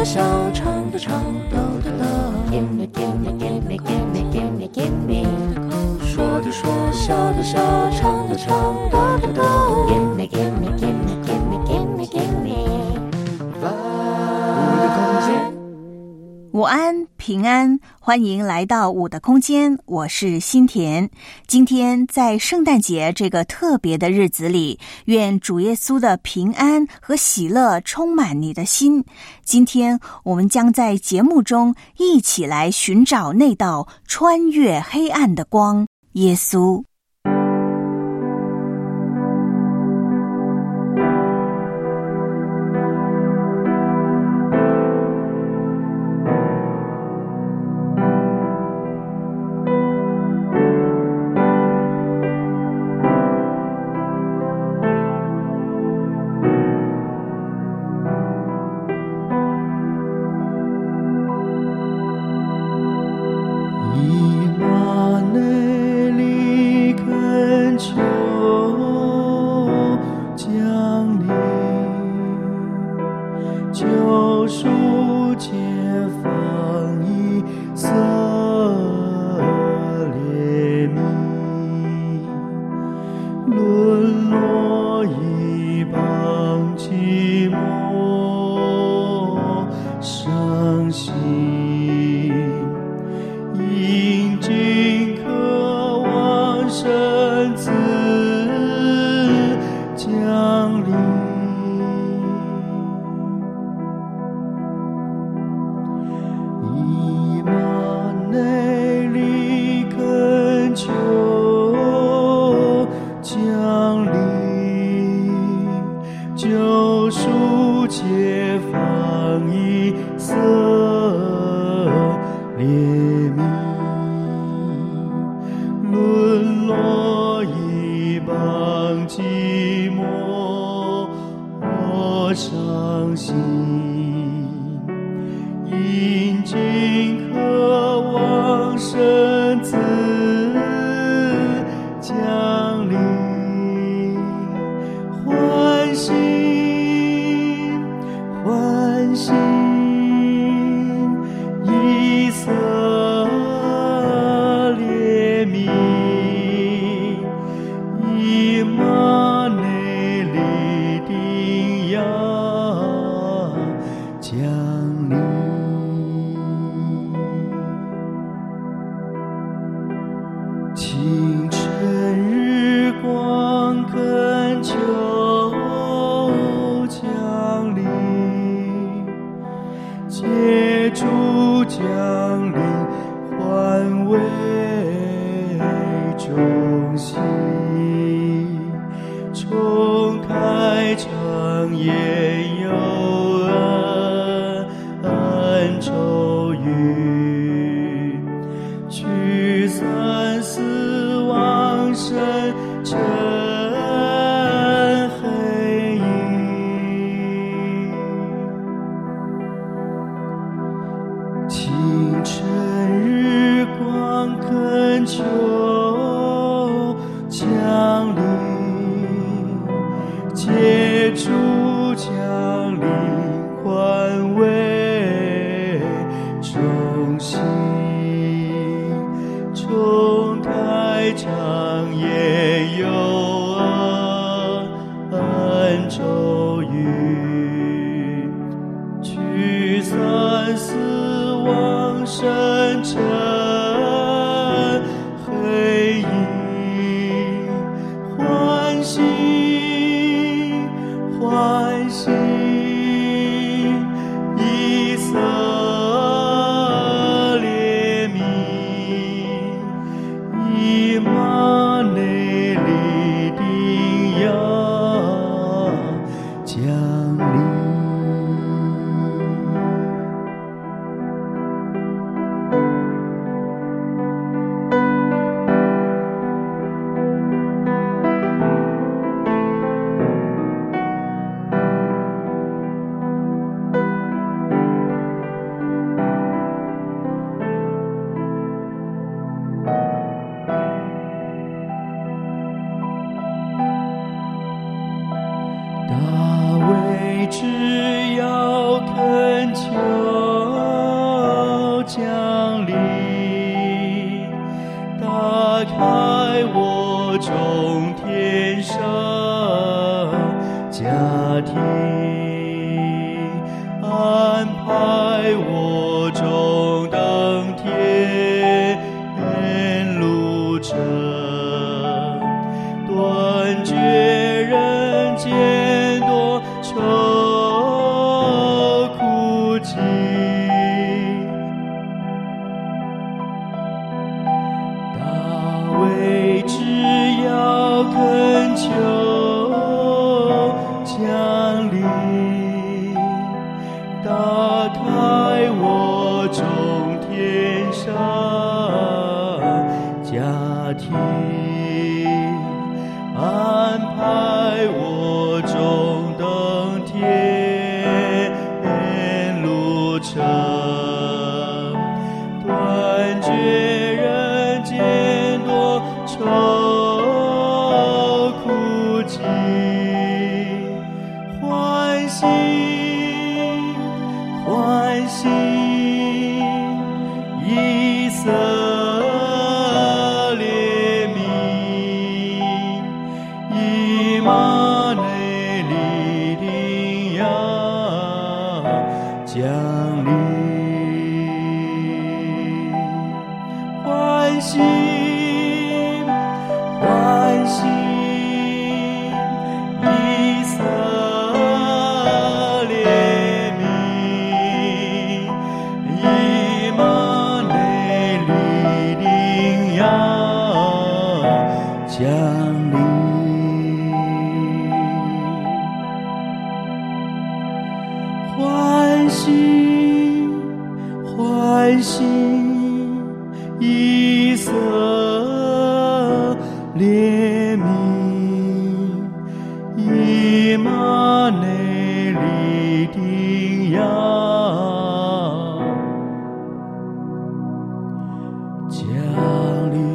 的小，长的长，抖的抖。Gimme, gimme, gimme, gimme, gimme, gimme。说的说，笑的笑，唱的唱，抖的抖。Gimme, gimme, gimme, gimme, gimme, gimme。我的空间。 午安，平安，欢迎来到我的空间，我是新田。今天在圣诞节这个特别的日子里，愿主耶稣的平安和喜乐充满你的心。今天我们将在节目中一起来寻找那道穿越黑暗的光，耶稣。 大卫只要恳求庭，安排我中登天路程，断绝人间多愁苦疾。大卫只要恳求降临，打开我中天上家庭，安排我中登天路程，断绝人间多愁苦疾。欢喜欢喜，以色列民，以马内利的羊降临。欢喜欢喜，以色列民，以马内利的羊降临。欢喜欢喜，以色列民，以马内利的羊降临。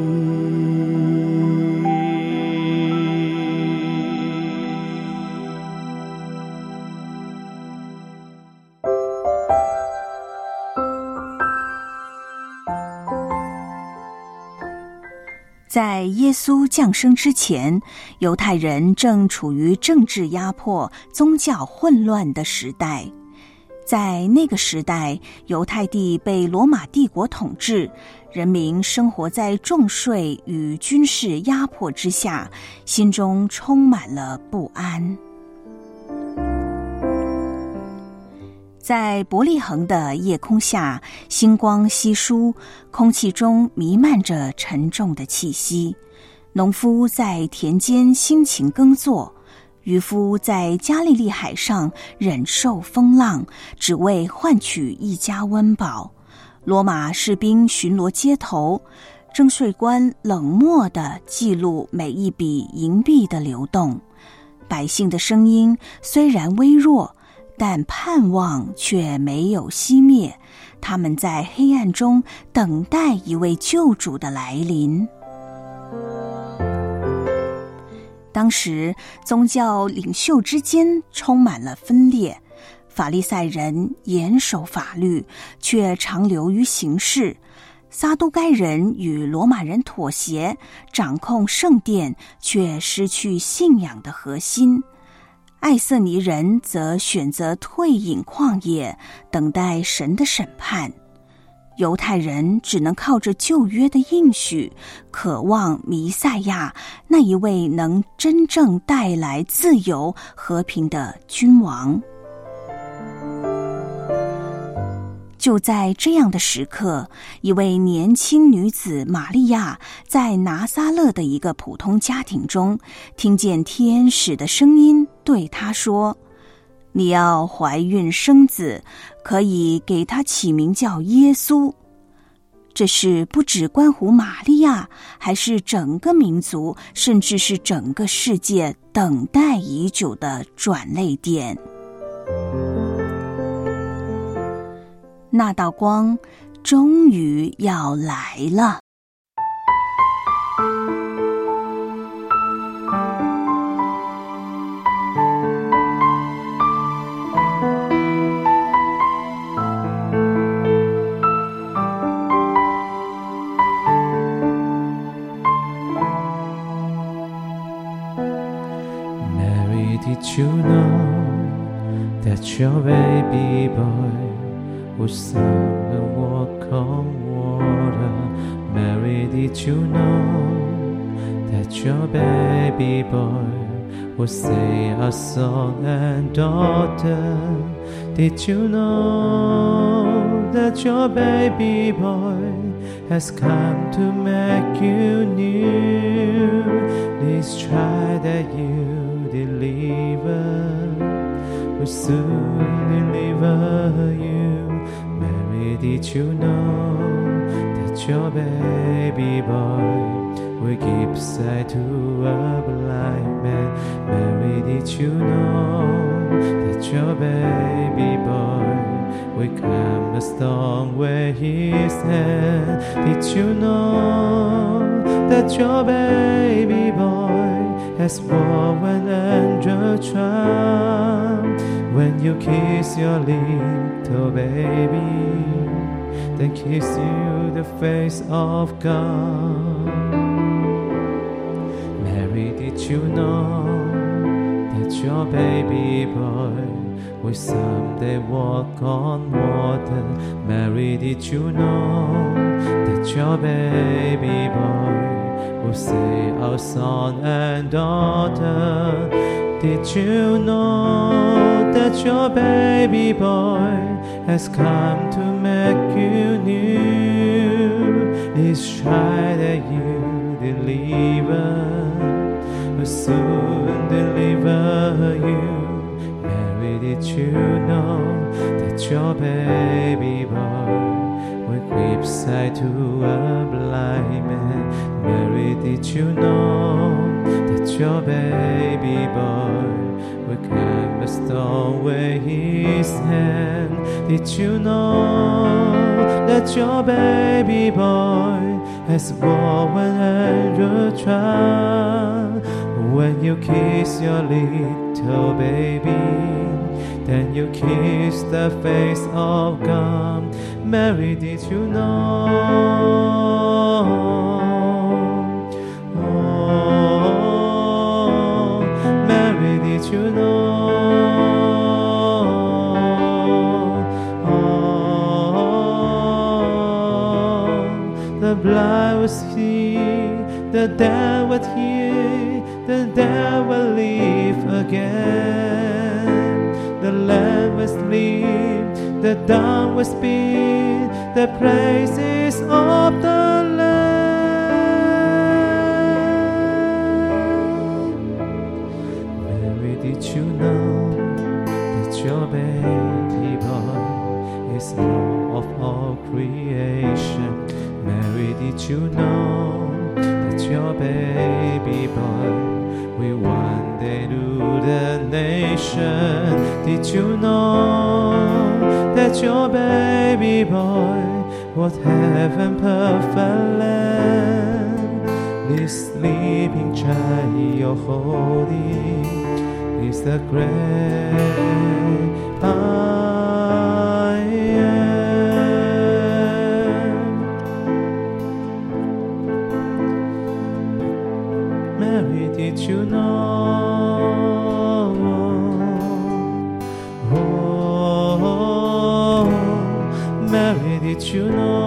在耶稣降生之前，犹太人正处于政治压迫、宗教混乱的时代。在那个时代，犹太地被罗马帝国统治，人民生活在重税与军事压迫之下，心中充满了不安。在伯利恒的夜空下，星光稀疏，空气中弥漫着沉重的气息。农夫在田间辛勤耕作，渔夫在加利利海上忍受风浪，只为换取一家温饱。罗马士兵巡逻街头，征税官冷漠地记录每一笔银币的流动。百姓的声音虽然微弱，但盼望却没有熄灭，他们在黑暗中等待一位救主的来临。当时宗教领袖之间充满了分裂，法利赛人严守法律，却常流于形式；撒都该人与罗马人妥协，掌控圣殿，却失去信仰的核心。艾瑟尼人则选择退隐旷野，等待神的审判。犹太人只能靠着旧约的应许，渴望弥赛亚，那一位能真正带来自由和平的君王。就在这样的时刻，一位年轻女子玛利亚在拿撒勒的一个普通家庭中，听见天使的声音对她说：你要怀孕生子，可以给他起名叫耶稣。这是不只关乎玛利亚，还是整个民族，甚至是整个世界等待已久的转捩点。那道光终于要来了。 Mary, did you know that your baby boy would soon walk on water. Mary, did you know that your baby boy would say our son and daughter? Did you know that your baby boy has come to make you new? This child that you deliver will soon deliver you. Mary, did you know that your baby boy will give sight to a blind man? Mary, did you know that your baby boy will calm the storm with his hand? Did you know that your baby boy has worn an angel charm? When you kiss your little baby, then kiss you the face of God. Mary, did you know that your baby boy will someday walk on water? Mary, did you know that your baby boy will say our son and daughter? Did you know that your baby boy has come to make you new? This child that you deliver will soon deliver you. Mary, did you know that your baby boy will give sight to a blind man? Mary, did you know that your baby boy will calm the storm with his hand? Did you know that your baby boy has worn an angel charm? When you kiss your little baby, then you kiss the face of God. Mary, did you know? Oh, Mary, did you know? Oh, the blind will see, the dead will hear, the dead will live again. The lame will sleep, the dumb will speak, the praises of the Lamb. Mary, did you know that your baby boy is Lord of all creation? Mary, did you know that your baby boy will one day rule the nation? Did you know that your baby boy was heaven perfect land? This sleeping child you're holding is the great I am. Mary, did you know? Oh, Mary, did you know?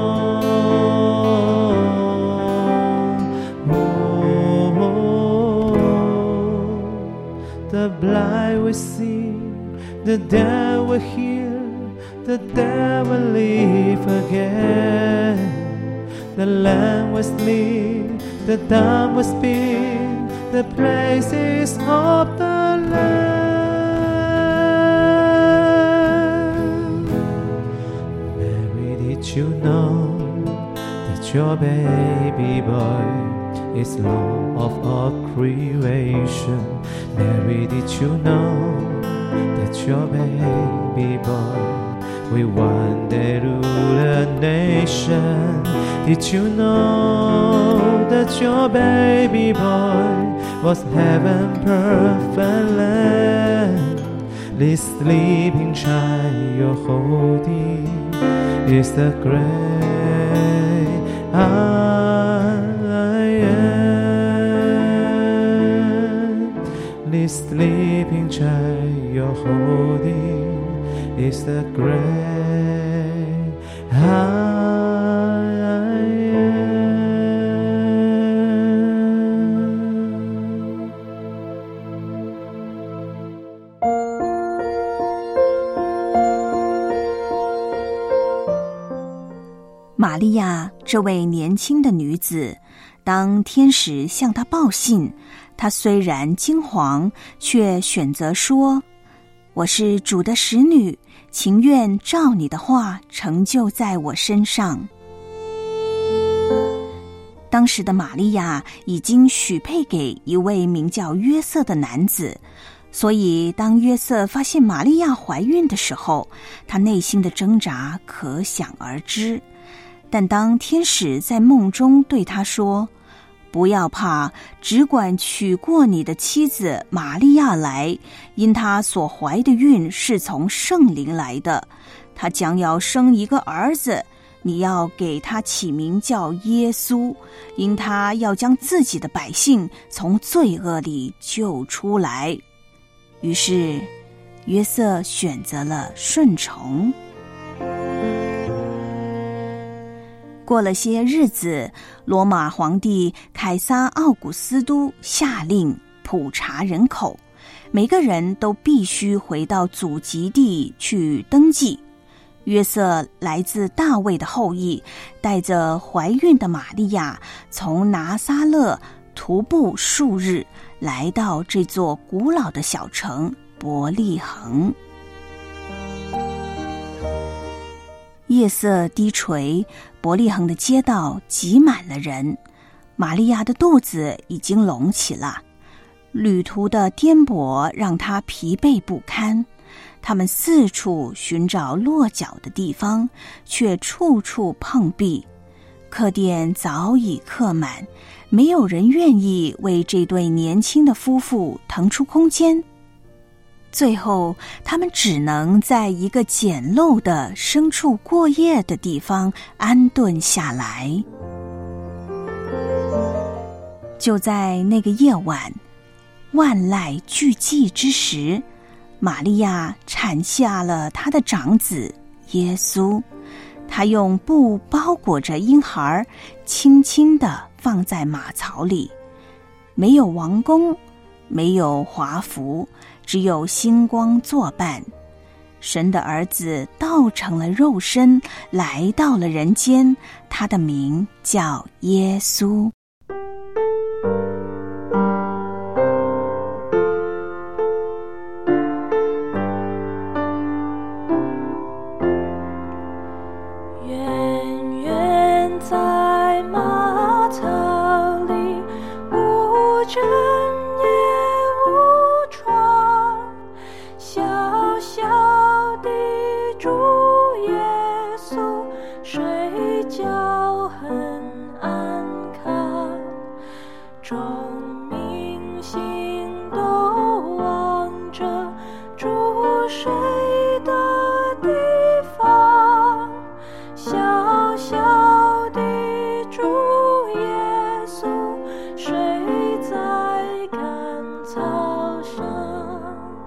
The blind will see, the dead will hear, the dead will live again. The lamb will sleep, the dumb will speak, the praises of the Lamb. Mary, did you know that your baby boy is Lord of all creation? Mary, did you know that your baby boy will one day rule a nation? Did you know that your baby boy was heaven perfect land? This sleeping child you're holding is the great I am. This this sleeping child you're holding is the great I am. 玛利亚这位年轻的女子，当天使向她报信，她虽然惊惶，却选择说：“我是主的使女，情愿照你的话成就在我身上。”当时的玛利亚已经许配给一位名叫约瑟的男子，所以当约瑟发现玛利亚怀孕的时候，他内心的挣扎可想而知。但当天使在梦中对他说：“不要怕，只管娶过你的妻子玛利亚来，因她所怀的孕是从圣灵来的，她将要生一个儿子，你要给他起名叫耶稣，因他要将自己的百姓从罪恶里救出来。”于是约瑟选择了顺从。过了些日子，罗马皇帝凯撒奥古斯都下令普查人口，每个人都必须回到祖籍地去登记。约瑟来自大卫的后裔，带着怀孕的玛利亚，从拿撒勒徒步数日，来到这座古老的小城伯利恒。夜色低垂，伯利恒的街道挤满了人，玛利亚的肚子已经隆起了。旅途的颠簸让她疲惫不堪，他们四处寻找落脚的地方，却处处碰壁。客店早已客满，没有人愿意为这对年轻的夫妇腾出空间。最后，他们只能在一个简陋的牲畜过夜的地方安顿下来。就在那个夜晚，万籁俱寂之时，玛利亚产下了她的长子耶稣。她用布包裹着婴孩，轻轻地放在马槽里。没有王宫，没有华服，只有星光作伴。神的儿子道成了肉身，来到了人间，他的名叫耶稣。 远远在马槽里，无针也无床，小小的主耶稣睡觉很安康，众明星都望着主睡的地方，小小的主耶稣睡在干草上。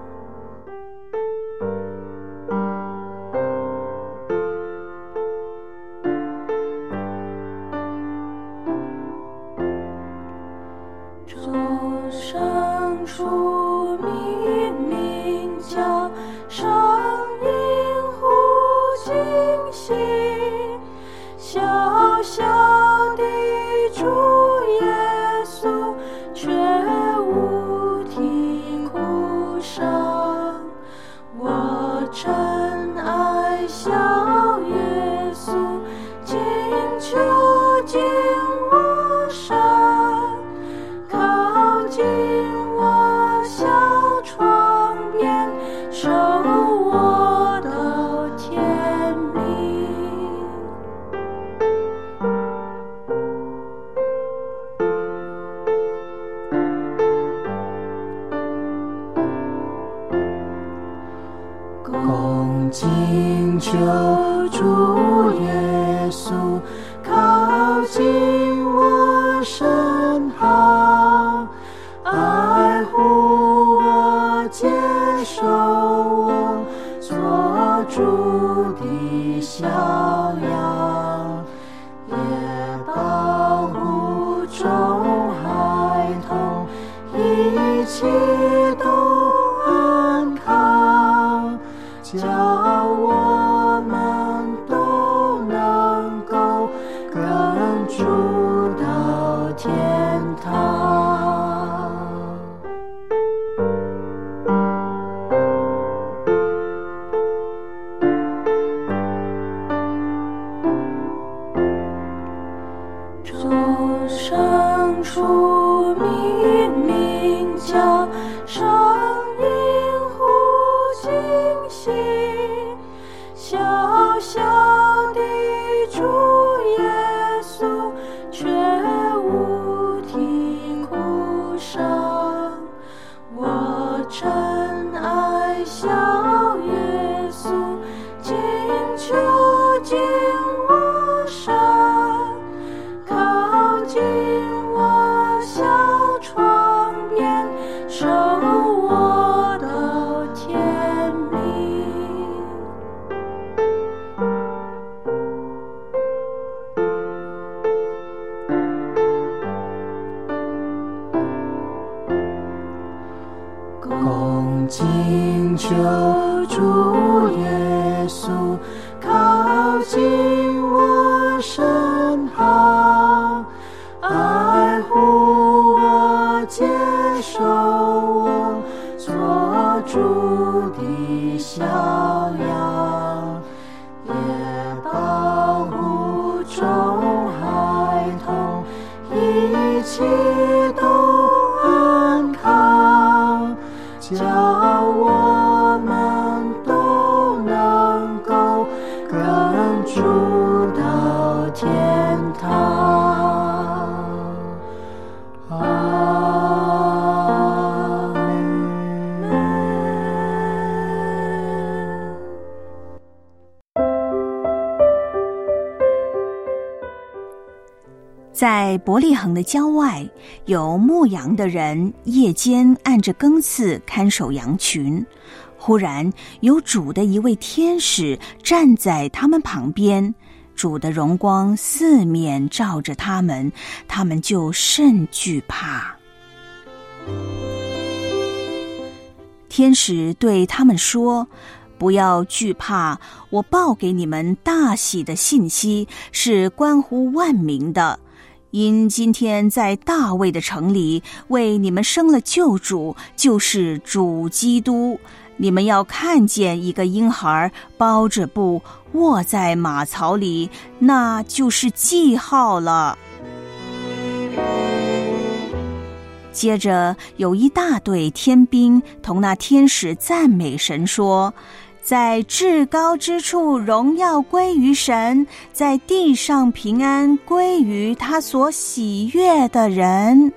众生出明名叫，声音呼惊醒，小小的主耶稣却无啼哭声。我真爱小耶稣，请求进我身，靠近我小床边，守我到天明。恭敬求主耶稣靠近我身旁，爱护我主的小羊，也保护众孩童，一切都安康，叫我们都能够跟主到天堂。众生出冥冥叫，声音呼惊醒，小小的主耶稣却无啼哭声。我真爱小耶稣，请求进我身，靠近我小床边，守我到天明。恭敬求主耶稣靠近我身旁，爱护我，接受我，做主的小羊，也保护众孩童，一切都安康，叫我们都能够跟主到天堂。阿们。 在伯利恒的郊外，有牧羊的人夜间按着更次看守羊群。忽然有主的一位天使站在他们旁边，主的荣光四面照着他们，他们就甚惧怕。天使对他们说：不要惧怕，我报给你们大喜的信息，是关乎万民的。因今天在大卫的城里为你们生了救主，就是主基督。你们要看见一个婴孩包着布卧在马槽里，那就是记号了。接着有一大队天兵同那天使赞美神说：在至高之处荣耀归于神，在地上平安归于他所喜悦的人。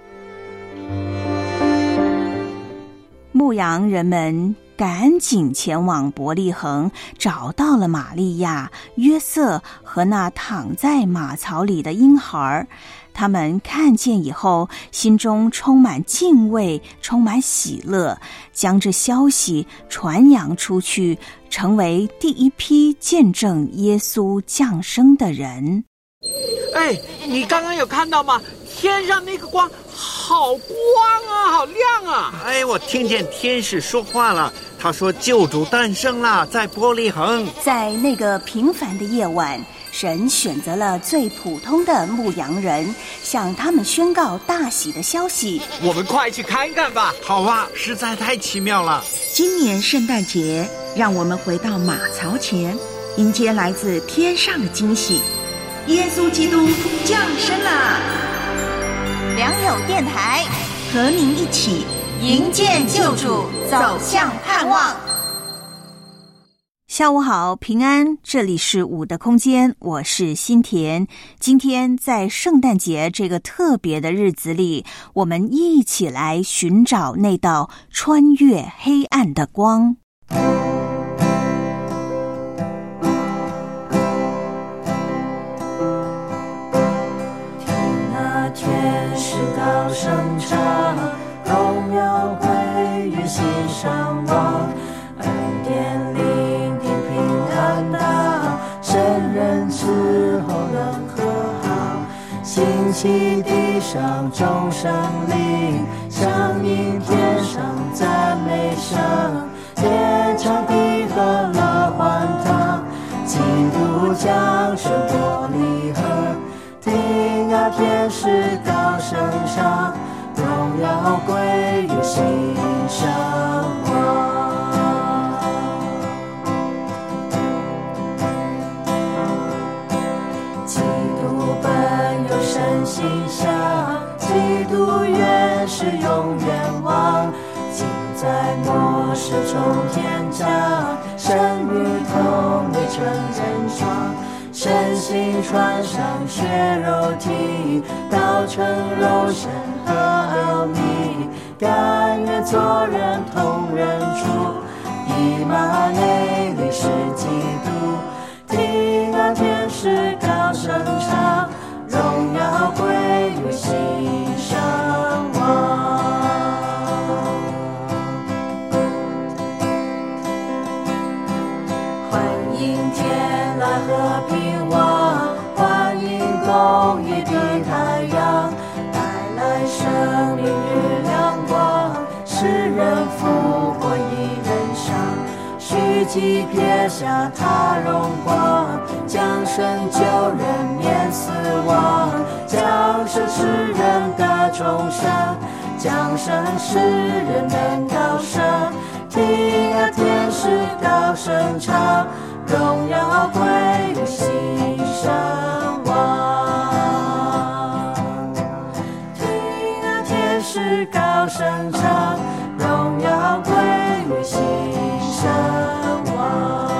牧羊人们赶紧前往伯利恒，找到了玛利亚、约瑟和那躺在马槽里的婴孩。他们看见以后，心中充满敬畏，充满喜乐，将这消息传扬出去，成为第一批见证耶稣降生的人。 哎，你刚刚有看到吗？天上那个光好光啊，好亮啊！ 哎，我听见天使说话了，他说救主诞生了，在伯利恒。 在那个平凡的夜晚，神选择了最普通的牧羊人，向他们宣告大喜的消息。 我们快去看看吧。 好啊，实在太奇妙了。 今年圣诞节，让我们回到马槽前，迎接来自天上的惊喜。耶稣基督降生了。 良友电台和您一起迎接救主，走向盼望。下午好，平安，这里是五的空间，我是心田。今天在圣诞节这个特别的日子里，我们一起来寻找那道穿越黑暗的光。 天使高声唱，荣耀归于心上王，恩典灵的平安起地上众生灵，响应天上赞美声，天长地和乐欢腾，基督降生玻璃河，听啊天使高声唱，荣耀归于新生王。基督本有神形象，基督原是永远王，今在末世中天降，神与同类成人双，身心穿上血肉体，道成肉身和奥秘，甘愿做人同人主，以马内利是基督，听啊天使高声唱，荣耀归于新生王。欢迎天来和平王，欢迎公义的太阳，带来生命日亮光，使人复活一人上，虚己撇下他荣光，将生救人免死亡，将生使人得重生，将生使人能高升，听啊天使高声唱，荣耀归于新生王。听啊天使高声唱，荣耀归于新生王。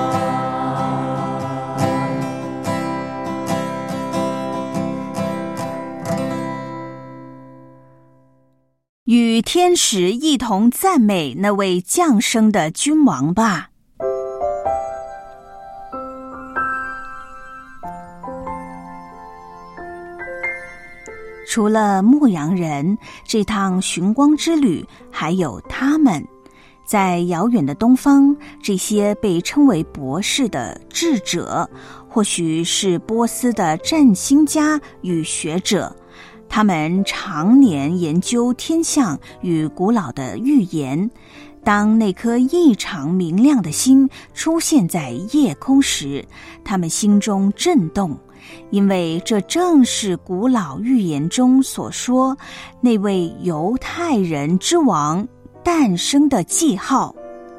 与天使一同赞美那位降生的君王吧。除了牧羊人，这趟寻光之旅还有他们。在遥远的东方，这些被称为博士的智者，或许是波斯的占星家与学者，他们常年研究天象与古老的预言。当那颗异常明亮的星出现在夜空时，他们心中震动，因为这正是古老预言中所说那位犹太人之王诞生的记号。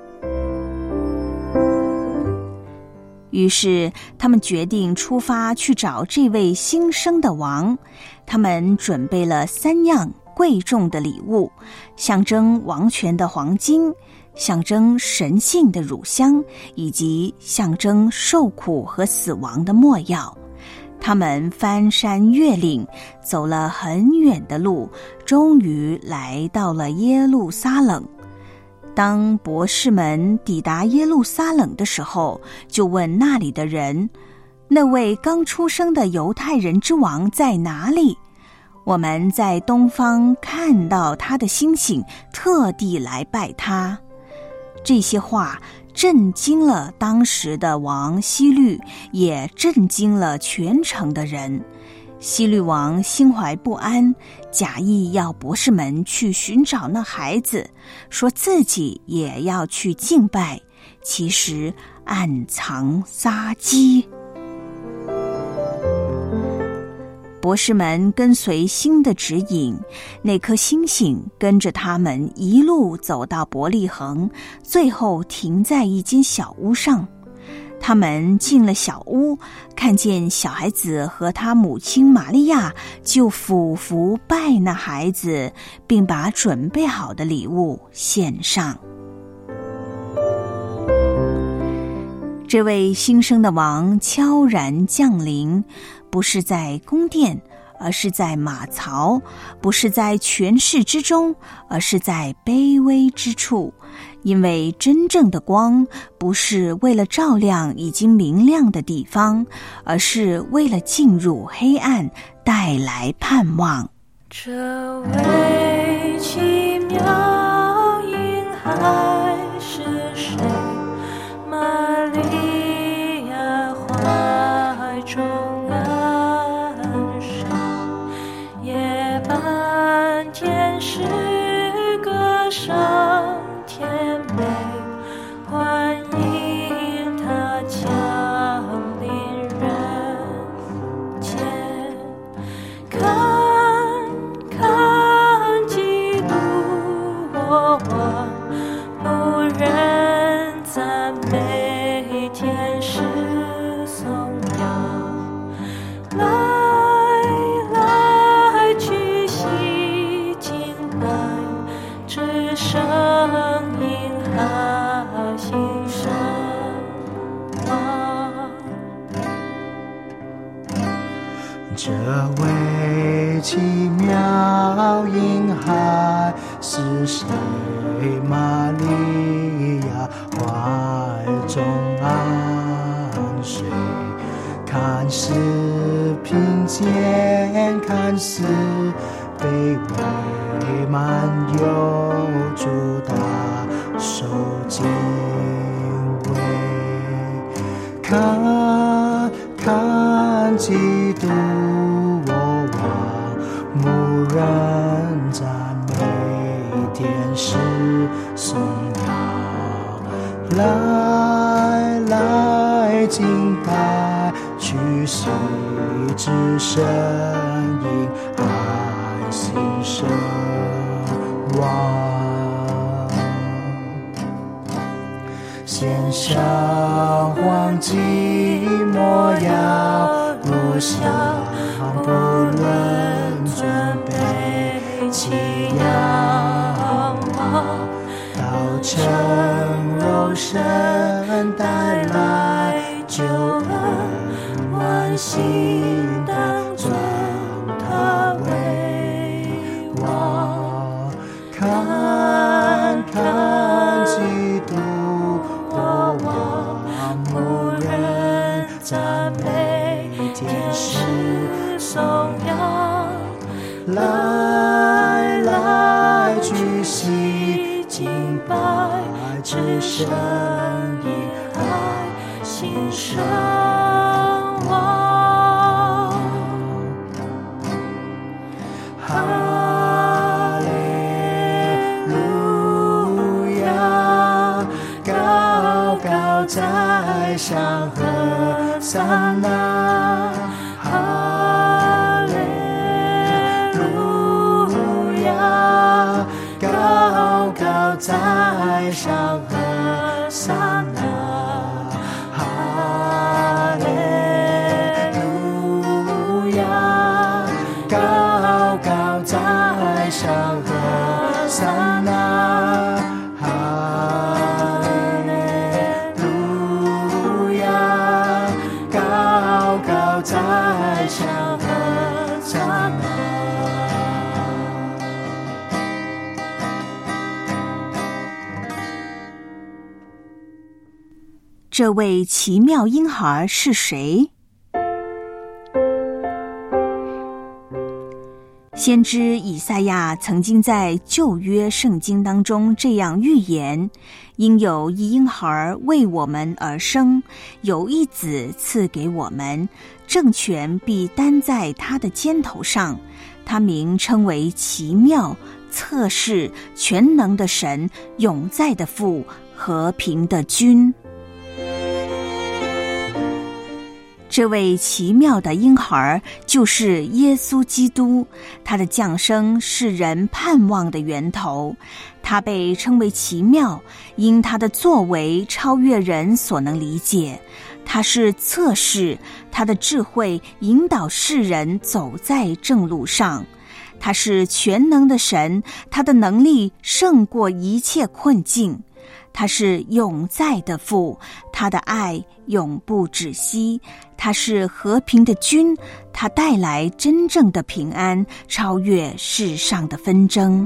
于是他们决定出发去找这位新生的王。他们准备了3样贵重的礼物，象征王权的黄金，象征神性的乳香，以及象征受苦和死亡的没药。他们翻山越岭，走了很远的路，终于来到了耶路撒冷。当博士们抵达耶路撒冷的时候，就问那里的人，那位刚出生的犹太人之王在哪里？我们在东方看到他的星星，特地来拜他。这些话震惊了当时的王希律，也震惊了全城的人。希律王心怀不安，假意要博士们去寻找那孩子，说自己也要去敬拜，其实暗藏杀机。博士们跟随星的指引，那颗星星跟着他们一路走到伯利恒，最后停在一间小屋上。他们进了小屋，看见小孩子和他母亲玛利亚，就俯伏拜那孩子，并把准备好的礼物献上。这位新生的王悄然降临，不是在宫殿，而是在马槽；不是在权势之中，而是在卑微之处。因为真正的光不是为了照亮已经明亮的地方，而是为了进入黑暗，带来盼望。 这位奇妙婴孩是谁？玛利亚怀中安生， 奇妙婴孩是谁？玛利亚怀中安睡，看似贫贱，看似卑微，满有主大受敬畏。看看基督，我望牧人赞美，天使颂扬，来敬拜，去细致声音，爱心声望。献上黄金模样，入香不论准备起仰望，道成肉身带来救恩，万心当尊他为王。看看基督，我望牧人赞美，天使颂扬，来举行敬拜，之声音爱心声望。哈利路亚，高高在上和散那，哈利路亚，高高在上和散那，哈利路亚，高高在上和散那，哈利路亚，高高在上和散那。 这位奇妙婴孩是谁？先知以赛亚曾经在旧约圣经当中这样预言：因有一婴孩为我们而生，有一子赐给我们，政权必担在他的肩头上，他名称为奇妙、策士、全能的神、永在的父、和平的君。这位奇妙的婴孩就是耶稣基督，他的降生是人盼望的源头。他被称为奇妙，因他的作为超越人所能理解。他是策士，他的智慧引导世人走在正路上。他是全能的神，他的能力胜过一切困境。他是永在的父，他的爱永不止息。他是和平的君，他带来真正的平安，超越世上的纷争。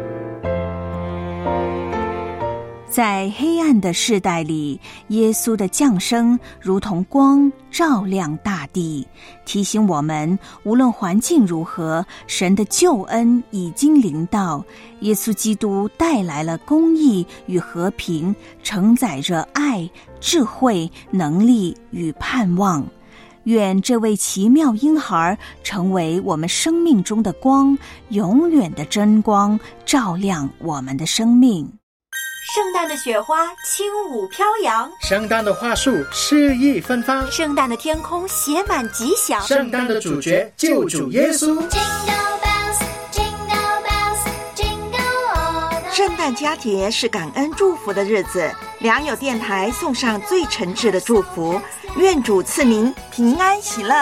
在黑暗的世代里，耶稣的降生如同光，照亮大地，提醒我们无论环境如何，神的救恩已经临到。耶稣基督带来了公义与和平，承载着爱、智慧、能力与盼望。愿这位奇妙婴孩成为我们生命中的光，永远的真光，照亮我们的生命。 圣诞的雪花轻舞飘扬， 圣诞的花束诗意芬芳， 圣诞的天空写满吉祥， 圣诞的主角救主耶稣。 圣诞佳节是感恩祝福的日子，良友电台送上最诚挚的祝福，愿主赐您平安喜乐。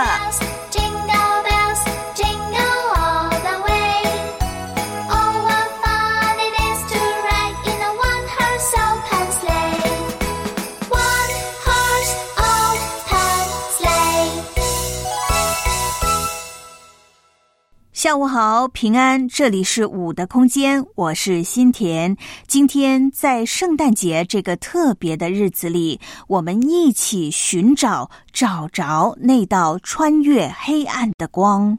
下午好，平安，这里是五的空间，我是心田。今天在圣诞节这个特别的日子里，我们一起寻找找着那道穿越黑暗的光。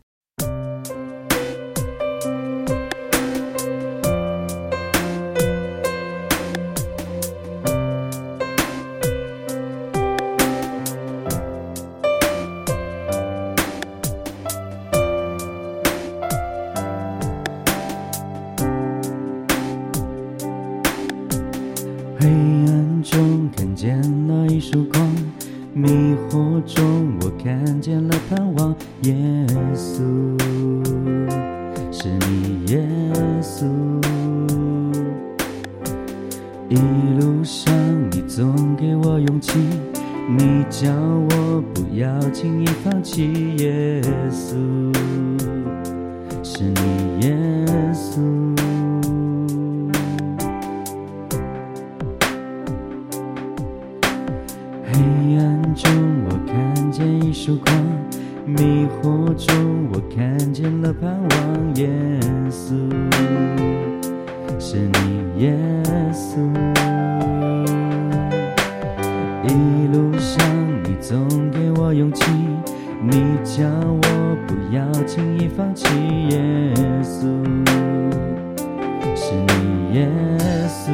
黑暗中看见了一束光，迷惑中我看见了盼望。耶稣，是你耶稣，一路上你总给我勇气，你叫我不要轻易放弃。耶稣，是你耶稣，黑暗中我看见一束光，迷惑中我看见了盼望。耶稣，是你耶稣，一路上你总给我勇气，你叫我不要轻易放弃。耶稣，是你耶稣，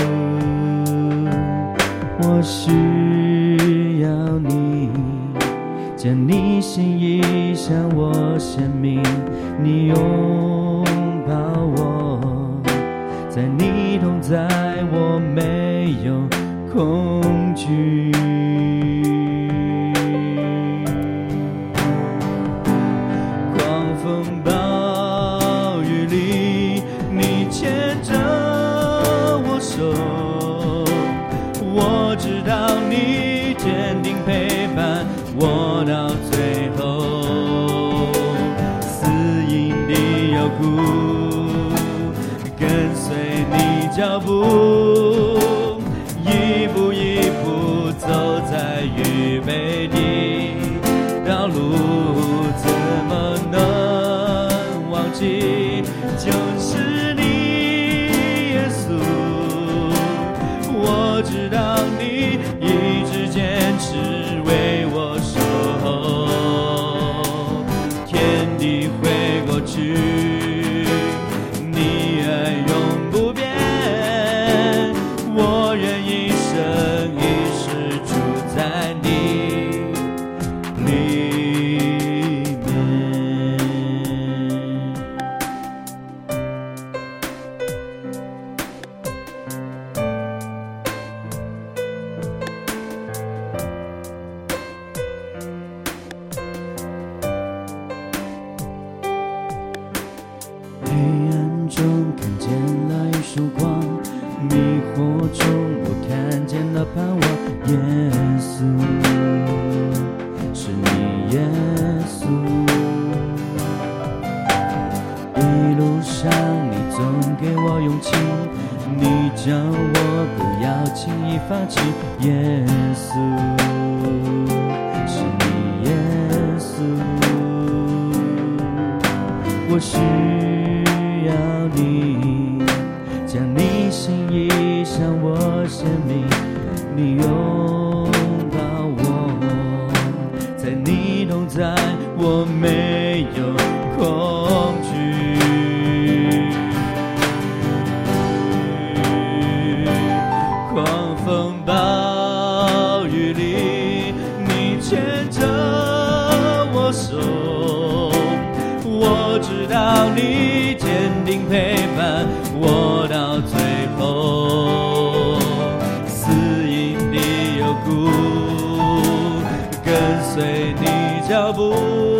我需要你，将你心意向我显明，你拥抱我，在你同在我没有恐惧。狂风暴雨里你牵着我手，我知道你坚定陪伴我到最后，死荫的幽谷跟随你脚步，一步一步走在预备的道路，怎么能忘记就是你耶稣，我知道你一直坚持为我守候，天地会过去，你爱永不变，我愿一生一世住在你里面。黑暗中看见了一束光，迷惑中我看见了盼望。耶稣，是你耶稣，一路上你总给我勇气，你叫我不要轻易放弃。耶稣，是你耶稣，我需要你，将你心意向我显明，你拥抱我，在你同在我没有恐惧。狂风暴雨里你牵着我手，我知道你坚定陪伴我到最后，死荫的幽谷跟随你脚步，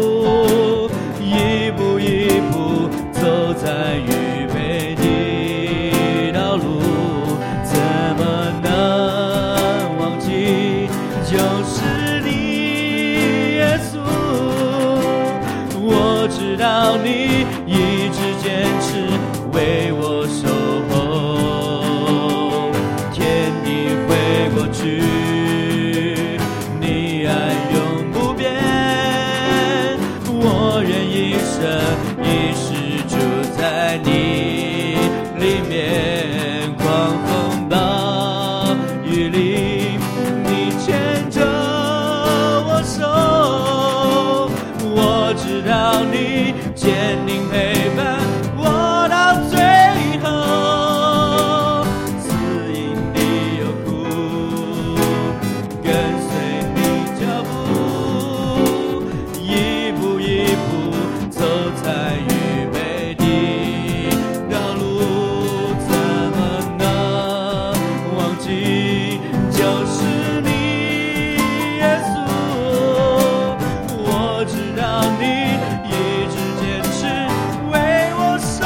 一步一步走在预备的道路，怎么能忘记就是你耶稣，我知道你一直坚持为我守候，天地会过去，你爱永不变， 坚定陪伴我到最后，指引你有苦，跟随你脚步，一步一步走在预备的道路，怎么能忘记就是你耶稣，我知道你一直坚持为我守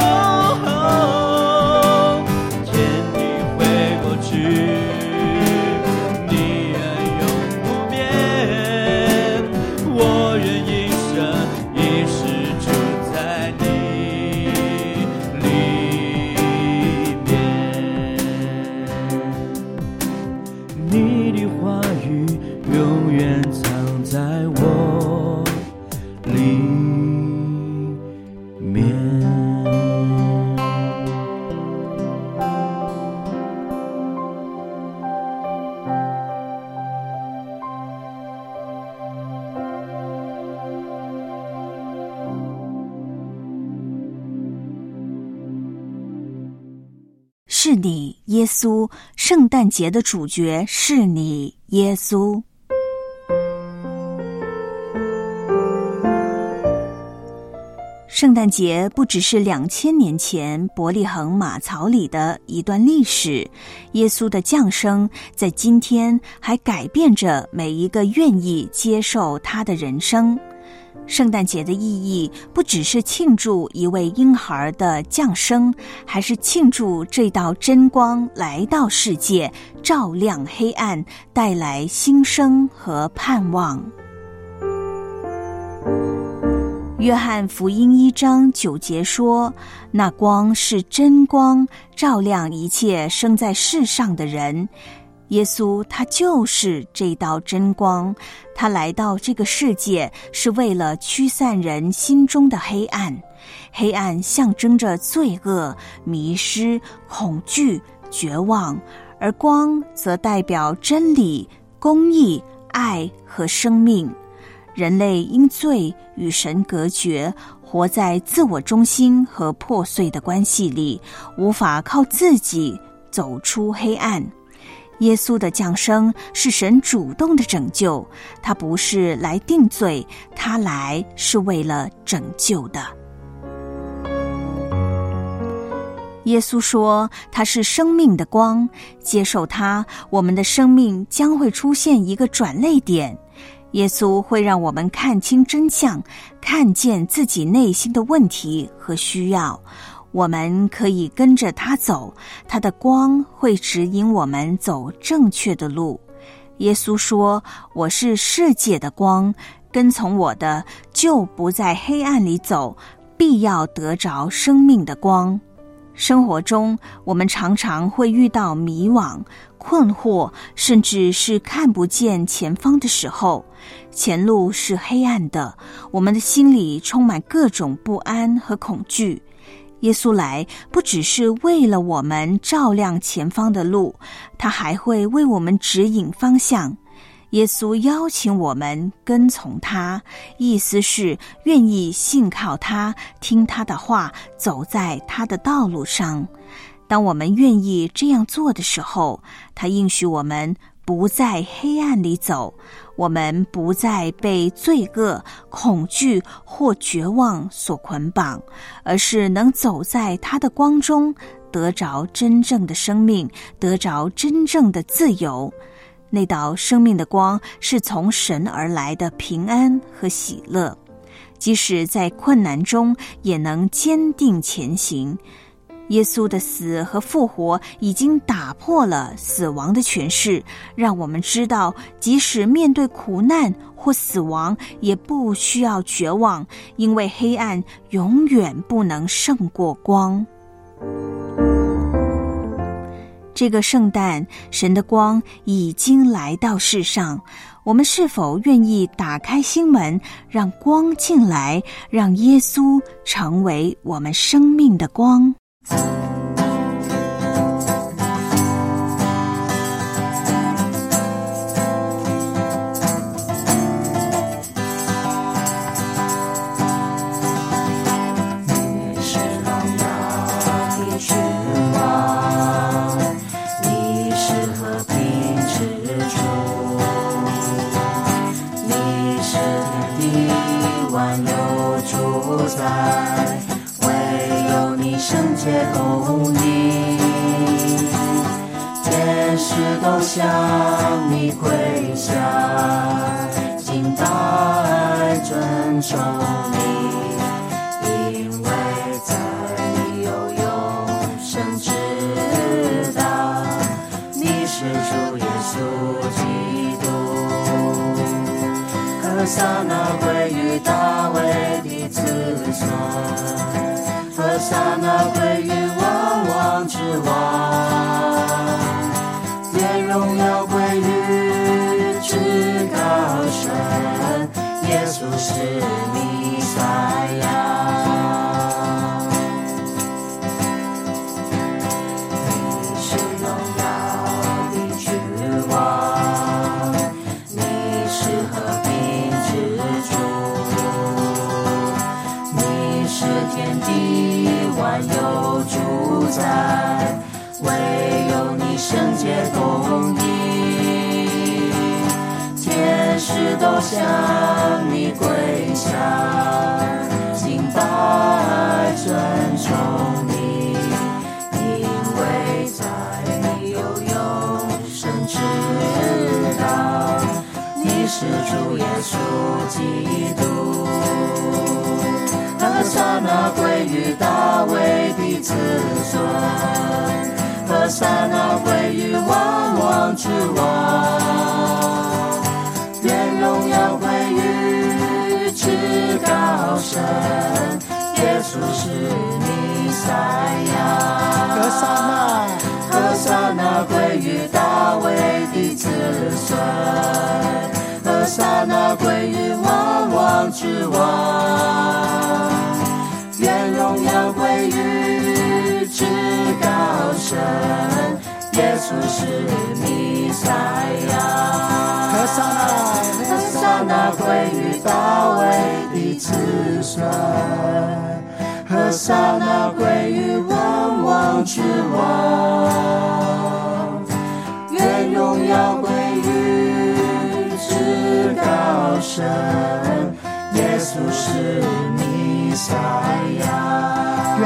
候，天地会过去，你恩永不变，我愿一生一世住在你里面，你的话语永远藏在我里面。 是你，耶稣，圣诞节的主角是你，耶稣。圣诞节不只是2000年前伯利恒马槽里的一段历史，耶稣的降生在今天还改变着每一个愿意接受他的人生。圣诞节的意义不只是庆祝一位婴孩的降生，还是庆祝这道真光来到世界，照亮黑暗，带来新生和盼望。约翰福音1章9节说，那光是真光，照亮一切生在世上的人。耶稣他就是这道真光，他来到这个世界是为了驱散人心中的黑暗。黑暗象征着罪恶、迷失、恐惧、绝望，而光则代表真理、公义、爱和生命。人类因罪与神隔绝，活在自我中心和破碎的关系里，无法靠自己走出黑暗。耶稣的降生是神主动的拯救，他不是来定罪，他来是为了拯救的。耶稣说他是生命的光，接受他，我们的生命将会出现一个转捩点。耶稣会让我们看清真相，看见自己内心的问题和需要。我们可以跟着他走，他的光会指引我们走正确的路。耶稣说，我是世界的光，跟从我的就不在黑暗里走，必要得着生命的光。生活中，我们常常会遇到迷惘、困惑，甚至是看不见前方的时候，前路是黑暗的，我们的心里充满各种不安和恐惧。耶稣来不只是为了我们照亮前方的路，他还会为我们指引方向。耶稣邀请我们跟从他，意思是愿意信靠他，听他的话，走在他的道路上。当我们愿意这样做的时候，他应许我们不在黑暗里走，我们不再被罪恶、恐惧或绝望所捆绑，而是能走在他的光中，得着真正的生命，得着真正的自由。那道生命的光是从神而来的平安和喜乐，即使在困难中也能坚定前行。耶稣的死和复活已经打破了死亡的权势，让我们知道即使面对苦难或死亡也不需要绝望，因为黑暗永远不能胜过光。这个圣诞，神的光已经来到世上，我们是否愿意打开心门，让光进来，让耶稣成为我们生命的光？ 在，唯有你圣洁公义，天使都向你跪下，敬拜尊崇你，因为在你有永生之道，你是主耶稣基督。和撒那归于大卫的子孙，和撒那归于万王之王，愿荣耀归于至高神，耶稣是弥赛亚。你是荣耀的君王，你是和平之主，你是天地万有主宰，唯有你圣洁公义，天使都向你跪下，敬拜尊崇你，因为在你有永生之道，你是主耶稣基督。和撒那归于大卫的子孙，和撒那归于万王之王，愿荣耀归于至高神，耶稣是弥赛亚。和撒那归于大卫的子孙，和撒那归于万王之王，愿荣耀归于至高神，耶稣是弥赛亚。和撒那归于大卫的子孙，和撒那归于万王之王，愿荣耀归于至高神，耶稣是弥赛亚。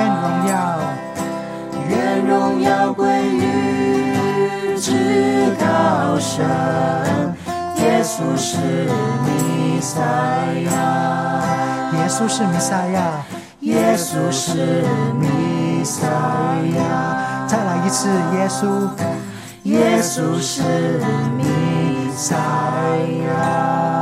愿荣耀归于至高神，耶稣是弥赛亚。 耶稣是弥赛亚， 耶稣是弥赛亚。 再来一次， 耶稣是弥赛亚。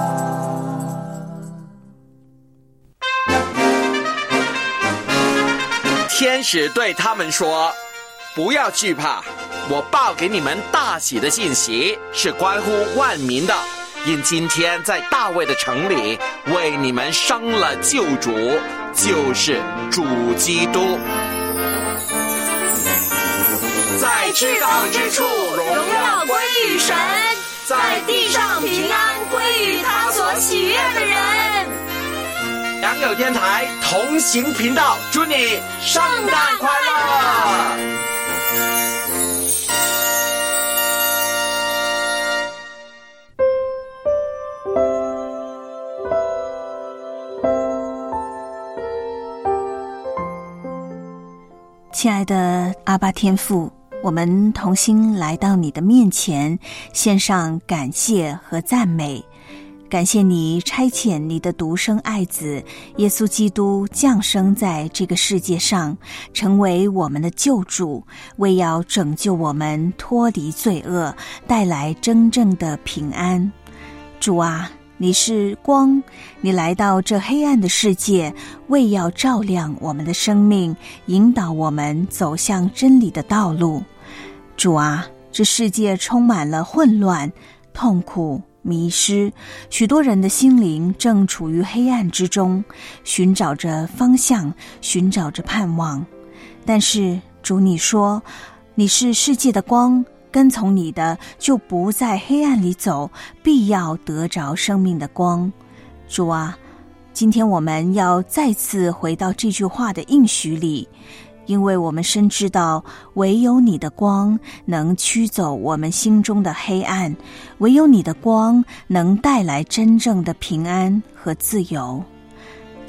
天使对他们说，不要惧怕，我报给你们大喜的信息是关乎万民的，因今天在大卫的城里为你们生了救主，就是主基督。在至高之处荣耀归于神，在地上平安归于他所喜悦的人。良友电台同行频道，祝你圣诞快乐！ 亲爱的阿爸天父，我们同心来到你的面前，献上感谢和赞美。感谢你差遣你的独生爱子耶稣基督降生在这个世界上，成为我们的救主，为要拯救我们脱离罪恶，带来真正的平安。主啊，你是光，你来到这黑暗的世界，为要照亮我们的生命，引导我们走向真理的道路。主啊，这世界充满了混乱、痛苦、迷失，许多人的心灵正处于黑暗之中，寻找着方向，寻找着盼望。但是主，你说你是世界的光，跟从你的就不在黑暗里走，必要得着生命的光。主啊，今天我们要再次回到这句话的应许里，因为我们深知道唯有你的光能驱走我们心中的黑暗，唯有你的光能带来真正的平安和自由。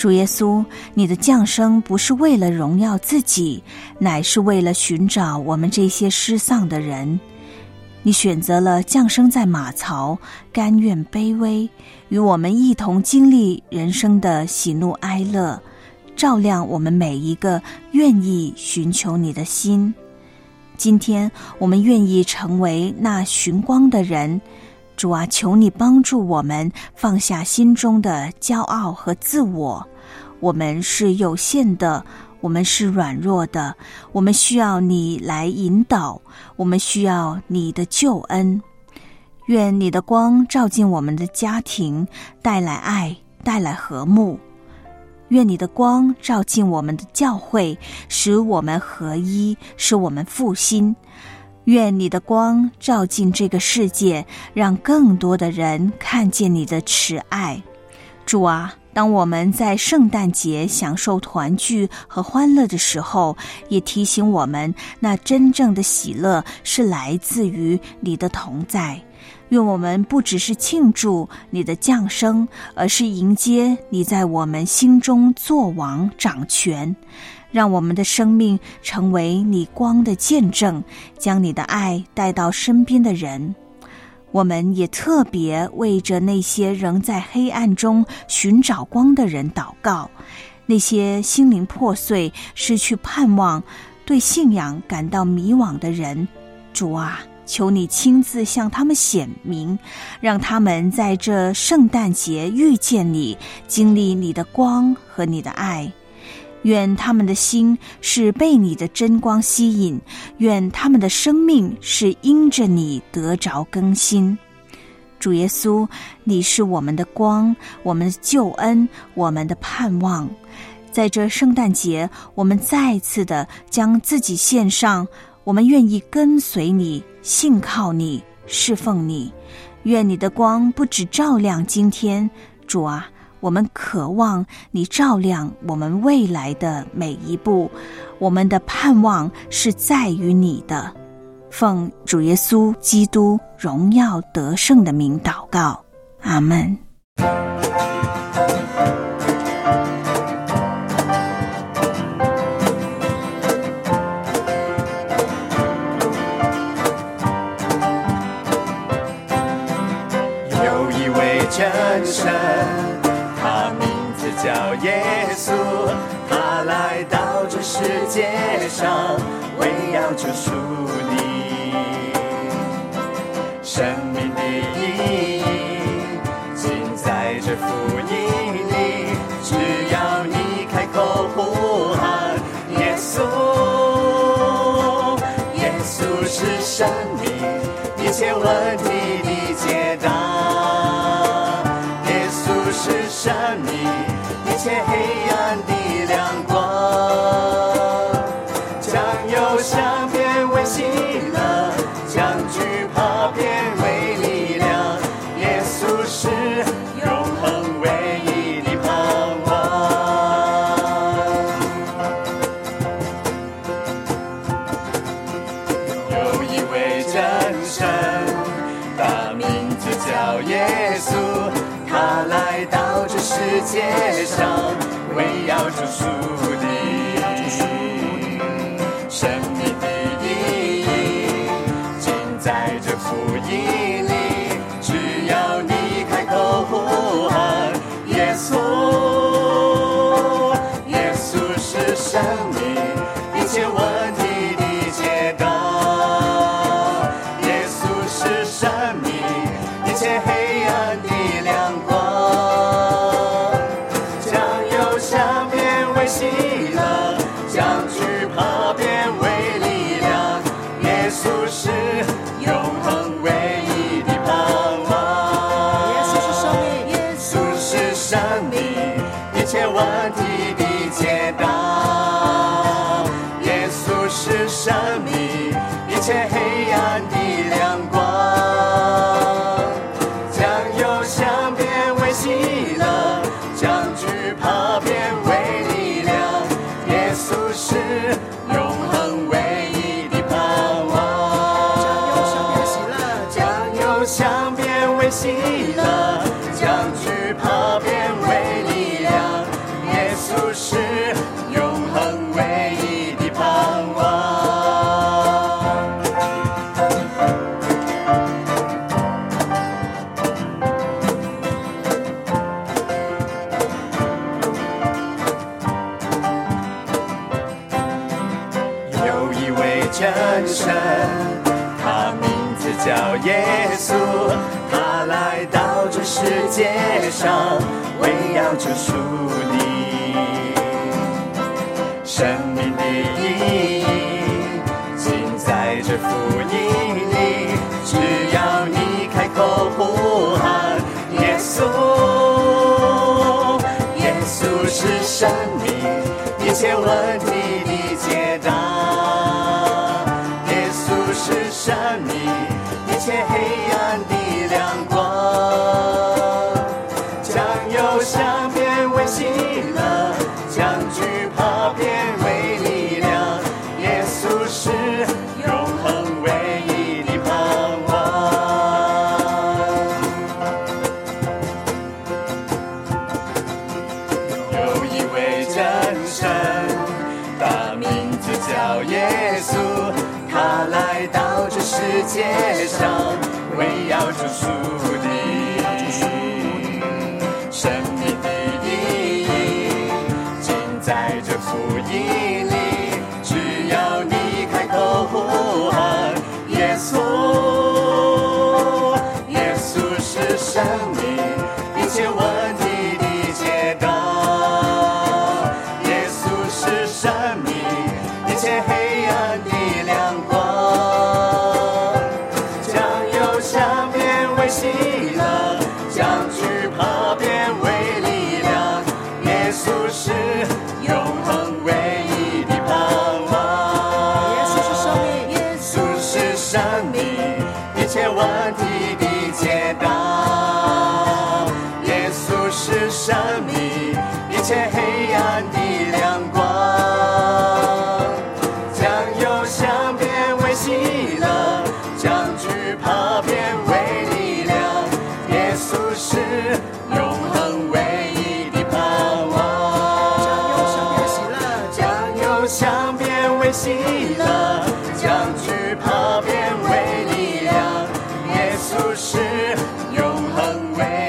主耶稣，你的降生不是为了荣耀自己，乃是为了寻找我们这些失丧的人。你选择了降生在马槽，甘愿卑微，与我们一同经历人生的喜怒哀乐，照亮我们每一个愿意寻求你的心。今天我们愿意成为那寻光的人，主啊，求你帮助我们放下心中的骄傲和自我。我们是有限的，我们是软弱的，我们需要你来引导，我们需要你的救恩。愿你的光照进我们的家庭，带来爱，带来和睦。愿你的光照进我们的教会，使我们合一，使我们复兴。愿你的光照进这个世界，让更多的人看见你的慈爱。主啊，当我们在圣诞节享受团聚和欢乐的时候，也提醒我们，那真正的喜乐是来自于你的同在。愿我们不只是庆祝你的降生，而是迎接你在我们心中作王掌权，让我们的生命成为你光的见证，将你的爱带到身边的人。我们也特别为着那些仍在黑暗中寻找光的人祷告，那些心灵破碎、失去盼望、对信仰感到迷惘的人。主啊，求你亲自向他们显明，让他们在这圣诞节遇见你，经历你的光和你的爱。愿他们的心是被你的真光吸引，愿他们的生命是因着你得着更新。主耶稣，你是我们的光，我们的救恩，我们的盼望。在这圣诞节，我们再次的将自己献上，我们愿意跟随你，信靠你，侍奉你。愿你的光不只照亮今天，主啊，我们渴望你照亮我们未来的每一步，我们的盼望是在于你的。奉主耶稣基督荣耀得胜的名祷告，阿们。 有一位真神，他名字叫耶稣，他来到这世界上，为要救赎你。生命的意义尽在这福音里，只要你开口呼喊耶稣，耶稣是生命，一切问题的解答。耶稣是生命，一切黑暗的亮光，将忧伤变为喜乐，将惧怕变为力量。耶稣是永恒唯一的盼望。有一位真神，他名字叫耶稣，他来到这世界上，为要救赎你。生命的意义尽在这福音里，只要你开口呼喊耶稣，耶稣是生命，一切问题的解答。耶稣是生命，一切黑暗的亮光，将忧伤变为喜乐，将惧怕变为力量。耶稣是永恒唯一的盼望。耶稣是生命，耶稣是生命，一切问题的解答。耶稣是生命，一切黑暗的亮光，将忧伤变为喜乐，将惧怕变为力量。耶稣是永恒唯一的盼望。将忧伤变为喜乐，将惧怕变为力量。耶生，他名字叫耶稣，他来到这世界上，为要救赎你。生命的意义尽在这福音里，只要你开口呼喊耶稣，耶稣是生命，一切问题的解答。耶稣是生命，一切黑暗的亮光。将忧伤变为喜乐，将惧怕变为力量。耶稣是永恒唯一的盼望。有一位真神，他名字叫耶稣，他来到这世界上，为要救赎你。生命的意义尽在这福音里，只要你开口呼喊耶稣，耶稣是生命，一切问题的解答。耶稣是生命，一切黑暗的亮光。将忧伤变为喜乐，将惧怕变为力量。耶稣是永恒唯一的盼望。耶稣是生命，耶稣是生命，一切问题的解答。耶稣是生命，一切黑暗的亮光。将忧伤变为喜乐，将惧怕变为力量。耶稣是永恒唯一的盼望。将忧伤变为喜乐，将惧怕变为力量。耶稣是永恒唯